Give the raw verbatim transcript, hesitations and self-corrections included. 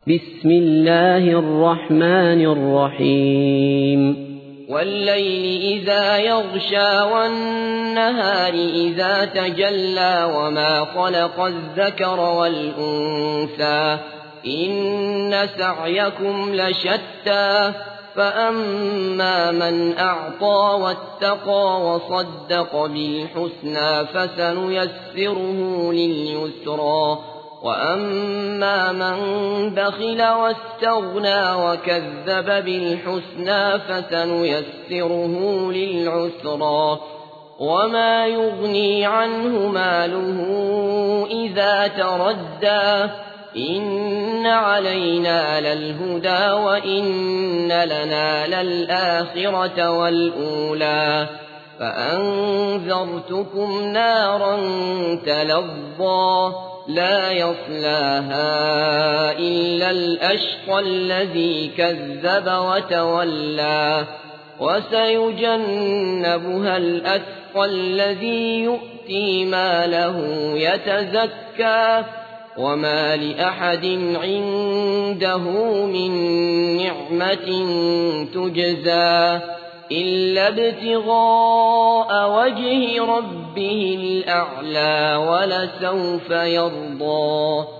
بسم الله الرحمن الرحيم والليل إذا يغشى والنهار إذا تجلى وما خلق الذكر والأنثى إن سعيكم لشتى فأما من أعطى واتقى وصدق بالحسنى فسنيسره لليسرى وأما من بخل واستغنى وكذب بالحسنى فسنيسره للعسرى وما يغني عنه ماله إذا تردى إن علينا للهدى وإن لنا للآخرة والأولى فأنذرتكم نارا تلظى لا يصلاها إلا الأشقى الذي كذب وتولى وسيجنبها الأتقى الذي يؤتي ماله يتزكى وما لأحد عنده من نعمة تجزى إلا ابتغاء وجه ربه الأعلى ولسوف يرضى.